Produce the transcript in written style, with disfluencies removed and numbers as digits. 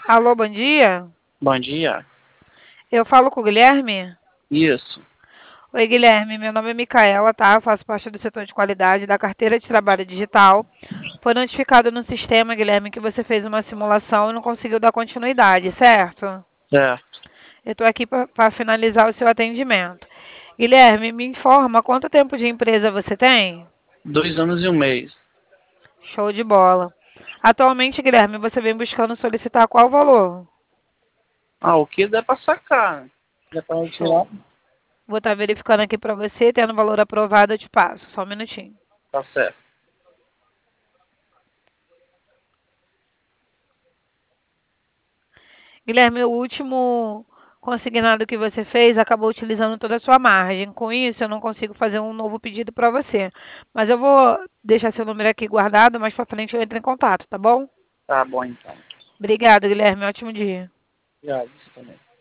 Alô, bom dia. Bom dia. Eu falo com o Guilherme? Isso. Oi, Guilherme. Meu nome é Micaela, tá? Eu faço parte do setor de qualidade da carteira de trabalho digital. Foi notificado no sistema, Guilherme, que você fez uma simulação e não conseguiu dar continuidade, certo? Certo. Eu estou aqui para finalizar o seu atendimento. Guilherme, me informa quanto tempo de empresa você tem? 2 anos e um mês. Show de bola. Atualmente, Guilherme, você vem buscando solicitar qual valor? O que der pra sacar, né? Der pra tirar, Show. Vou estar verificando aqui para você, tendo valor aprovado, eu te passo. Só um minutinho. tá certo. Guilherme, o último consignado que você fez acabou utilizando toda a sua margem. Com isso, eu não consigo fazer um novo pedido para você. Mas eu vou deixar seu número aqui guardado, mais para frente eu entro em contato, tá bom? Tá bom então. Obrigada, Guilherme. Ótimo dia. Já, isso também.